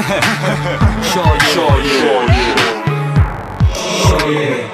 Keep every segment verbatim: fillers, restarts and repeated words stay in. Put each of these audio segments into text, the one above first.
شاید شاید شاید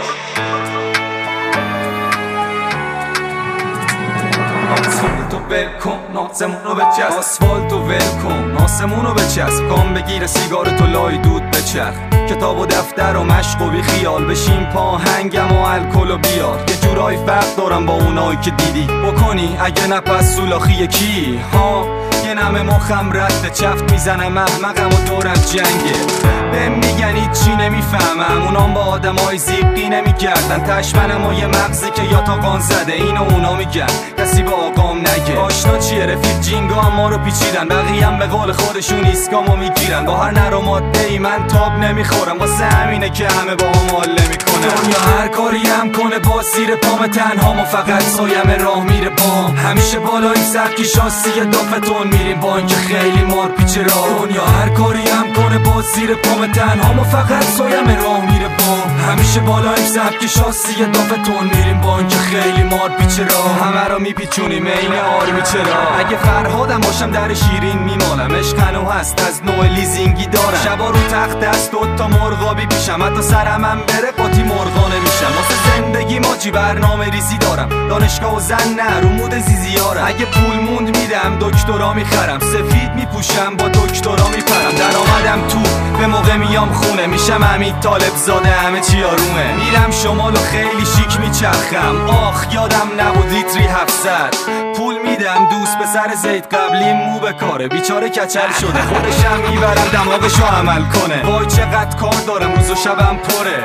تو ول کن ناسمونو بچسب، آسفالتو ول کن ناسمونو بچسب، کام بگیره سیگارتو لای دود بچرخ، کتاب و دفتر و مشق و بی خیال بشین پاهنگم و الکل و بیار. یه جورایی فرق دارم با اونایی که دیدی بکنی اگه نپس سولاخی کی ها. یه نمه مخم رد چفت میزنم احمقم و دورم جنگه، بهم میگن هیچی نمیفهمم، اونام با آدمای زیقی نمیگردن، تشمنم و یه مغزی که یا تا قان زده اینو اونا میگن کسی با آقام نگه. آشنا چیه رفیق جینگا هم ما رو پیچیدن، بقیه هم به قول خودشون ایسکامو میگیرن، با هر نر و ماده ای من تاب نمیخورم، واسه همینه که همه با هم حاله میکنن. دنیا هر کاری هم کنه با زیر پام تنها ما فقط سایم راه میره بام، همیشه بالای سبکی شاسی دافتون میریم با اینکه خیلی مار پیچه راه. دنیا هر کاری هم کنه با زیر پام تنها ما فقط سایم راه میره بام، همیشه بالای سبکی شاسی دافتون میریم با اینکه خیلی مار پیچه راه. همه رو میپیچونیم عین آرمی چرا، اگه فرهادم باشم در شیرین میمالم، عشق هنو هست از نوع لیزینگی دارم، شبا رو تخت دست دوتا مرغابی پیشم، حتی سرم هم بره قاطی مرغانه میشم، واسه زندگی ماجی برنامه ریزی دارم، دانشگاه و زن نه رو مود زیزیارم، اگه پول موند میدم دکترا میخرم، سفید میپوشم با دکترا میپرم، در آمدم تو به موقع میام خونه، میشم حمید طالب زاده همه چی آرومه، میرم شمال و خیلی شیک میچرخم، آخ یادم نبود لیتری هفتصد، پول میدم دوست به سر زید قبلی مو به کاره، بیچاره کچل شده خودشم میبرم دماغشو عمل کنه، وای چقدر کار دارم روز و شبم پره.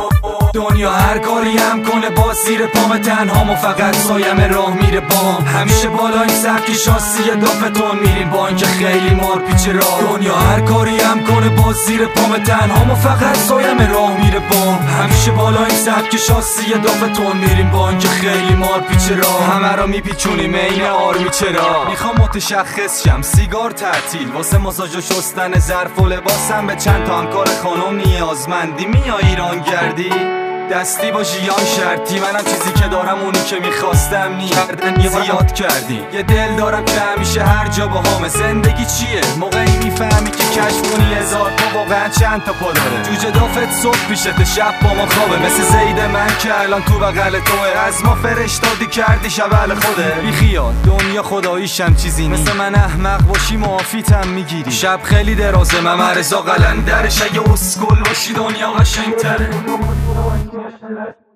دنیا هر کاری هم کنه با زیر پام تنها ما فقط سایم راه میره بام، همیشه بالای سبکی شاسی دافتون میریم با اینکه خیلی مار پیچه راه. دنیا هر کاری هم کنه با زیر پام تنها ما فقط سایم راه میره بام، همیشه بالای سبکی شاسی دافتون میریم با اینکه خیلی مار پیچه راه. همه رو میپیچونیم عین آرمی چرا، میخوام متشخص شم سیگار تعطیل واسه ماساژ و شستن ظرف و لباسم، به چند تا همکار خانم نیازمندی، میای ایران گردی دستی با ژیان شرطی، منم چیزی که دارم اونی که میخواستم نی کردن زیاد کردی، یه دل دارم که همیشه هر جا با همه. زندگی چیه موقعی میفهمی که کشف کنی هزار پا واقعا چند تا پا داره، جوجه دافت صبح پیشت شب با ما خوابه، مثل زید من که الان تو بغل توه، از ما فرشتادی کردی شبل خوده. بی خیال دنیا خداییشم چیزی نی، مثل من احمق باشی معافیتم میگیری، شب خیلی درازه ممه رضا قلندرش، اگه اسکل باشی دنیا قشنگتره.